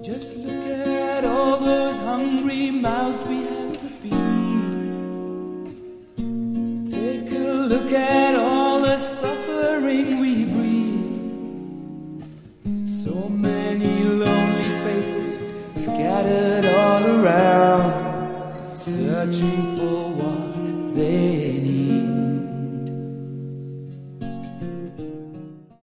Just look at all those hungry mouths we have to feed. Take a look at all the suffering we breed. So many lonely faces scattered all around, searching for